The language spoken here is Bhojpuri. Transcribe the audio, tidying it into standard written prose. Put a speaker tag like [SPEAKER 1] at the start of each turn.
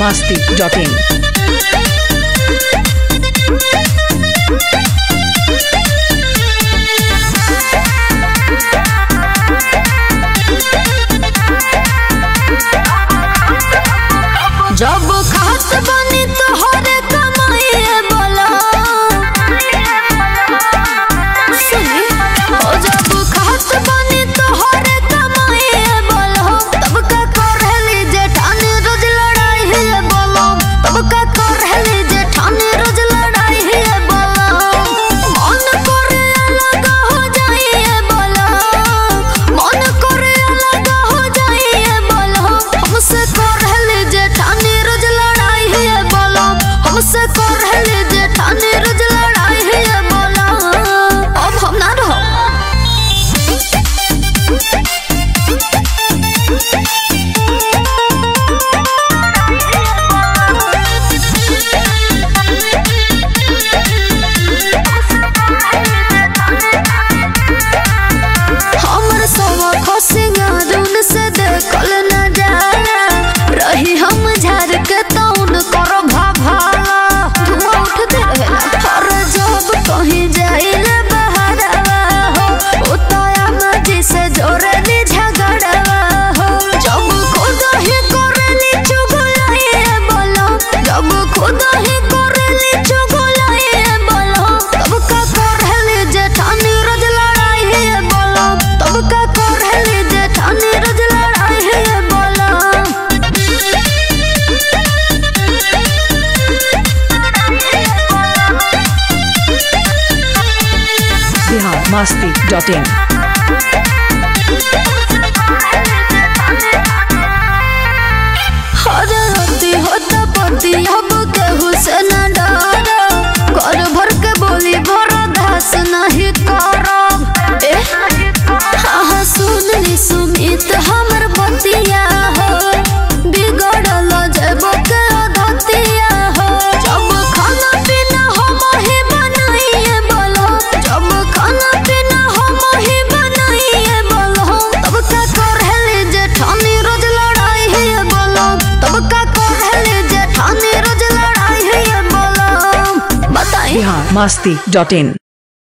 [SPEAKER 1] biharmasti.in
[SPEAKER 2] जब खास बनी तोहरे कमाइए बोला सुनी ओ जब खास बनी तोहरे कमाइए बोला तब का करहली जेठानी रोज लड़ाई है बोला तब का करहली जेठानी रोज लड़ाई है बोला मन करे अलग हो जाइए बोला मन करे अलग हो जाइए बोला हमसे करहली जेठानी हमसे करहली जेठानी रोज लड़ाई है बोला अब हम ना रहो हमर सब खसिंगार उनसे देखल न जाला रही हम झाड़ के तौन करो कहीं जाइल बहारवा हो उताया मजी से जोरली झगड़वा हो जब खुद ही करली चुगलाइए बोलो जब खुद ही करली चुगलाइए बोलो तब का करहली जेठानी रोज लड़ाई है बोलो तब का करहली जेठानी रोज लड़ाई है बोलो
[SPEAKER 1] biharmasti.in
[SPEAKER 2] हरती होता पति अब केहू से न डरो घर भर के बोली भरो दास नहीं करब हाँ सुनली सुमित हमर बतिया हो बिगड़ल जेबो के अधतिया हो जब खाना पीना हम ही बनाइए बोलो जब खाना पीना हम ही बनाइए बोलो तब का करहली जेठानी रोज लड़ाई है बोलो तब का करहली जेठानी रोज लड़ाई है बोलो बताइए
[SPEAKER 1] biharmasti.in